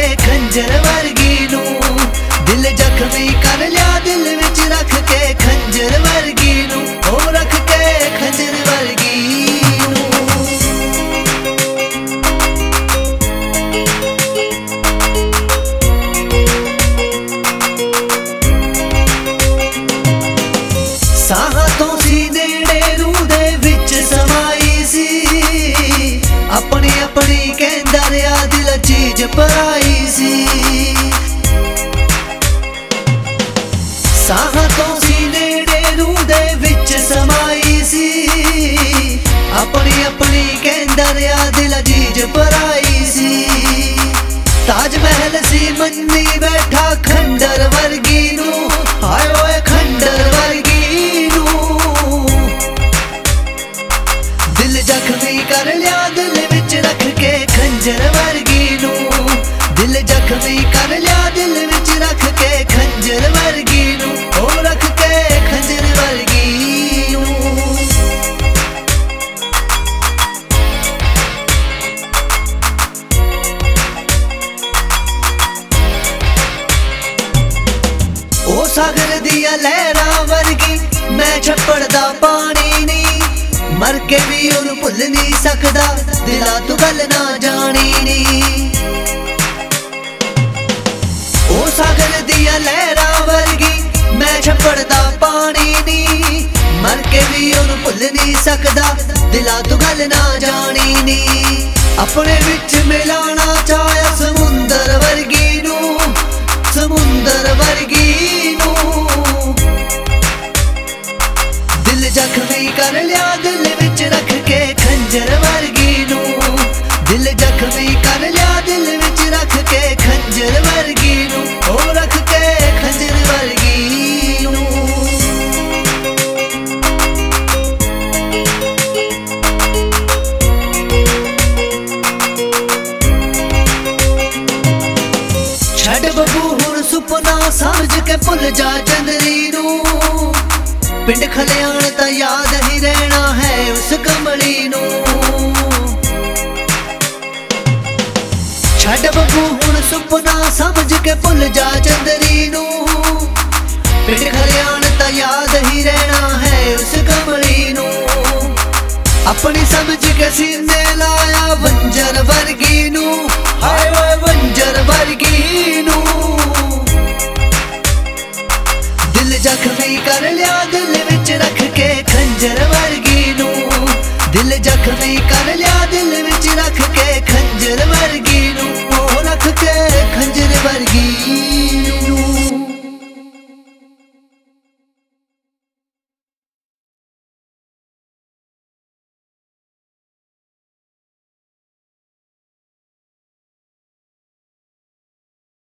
खंजर वर्गी नू। दिल जख्मी कर लिया दिल विच रख के खंजर वर्गी नू, ओ रख के खंजर वर्गी नू। साहां तो सी नेड़े रूह दे विच समाई सी, अपनी अपनी कहंदा रहा दिल चीज पराई सी। साहां तो सी नेड़े रूह दे विच समाई सी, अपनी अपनी कहंदा रहा दिल चीज पराई सी। ताजमहल सी मन्नी बैठा खंडर वर्गी नू, हाय ओए खंडर वर्गी नू। दिल जख्मी कर लिया दिल विच रख के खंजर वर्गी नू। दिल जख्मी कर लिया दिल विच रख के खंजर वर्गी नू, ओ रख के खंजर वर्गी नू। ओ सागर दिया लहरां वर्गी मैं छप्पड़ दा पानी नी, मर के भी उन्हें भुल नहीं सकदा दिला तू गल ना जानी नी। ओ सागर दिया लहरां वर्गी मैं छप्पड़ दा पानी नी, मर के भी उन्हें भुल नहीं सकदा दिला तू गल ना जानी नी। अपने विच मिलाना चाहया समुंदर वर्गी नू, समुंदर वर्गी नू। दिल जख्मी कर लिया दिल विच रख के खंजर वर्गी नू। दिल जख्मी कर लिया दिल विच रख के खंजर वर्गी नू, ओ रख के खंजर वर्गी नू। छड़ बबू हुण सुपना समझ के भुल जा चंदरी नू। पिंड खलियाण ता याद ही रहना है उस कमली नू। छड़ बबू हुण सुपना समझ के भुल जा चंदरी नू। पिंड खलियाण ता याद ही रहना है उस कमली नू। अपनी समझ के सीने लाया वंजर वर्गी नू, हाय ओए वंजर वर्गी नू। दिल जख्मी कर लिया दिल विच रख के खंजर वर्गी नू। दिल जख्मी कर